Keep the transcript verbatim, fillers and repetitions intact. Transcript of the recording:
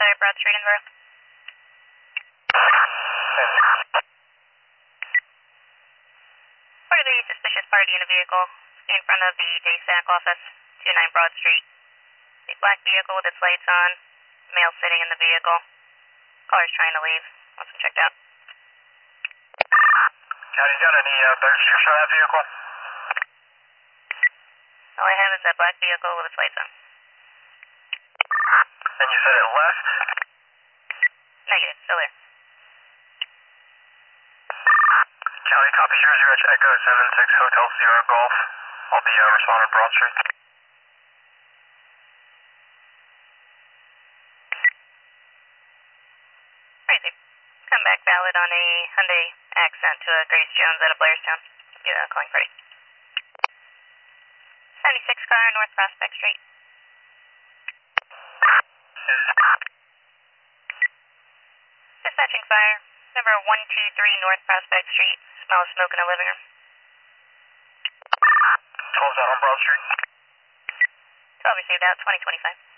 Center, Broad Street, Inver. Partly suspicious party in a vehicle in front of the day sack office, two nine Broad Street. A black vehicle with its lights on, male sitting in the vehicle. Caller's trying to leave. Wants him checked out. County, got any uh, registration for that vehicle? All I have is that black vehicle with its lights on. And you said it left? Negative, still there. County, copy zero zero Echo seven six Hotel Sierra Golf. I'll be uh, responding Broad Street. Crazy. Come back valid on a Hyundai Accent to a Grace Jones out of Blairstown. Yeah, calling party. seventy-six car, North Prospect Street. Dispatching fire. Number one two three North Prospect Street. Smell of smoke in a living room. twelve's out on Broad Street. twelve received out, twenty twenty-five.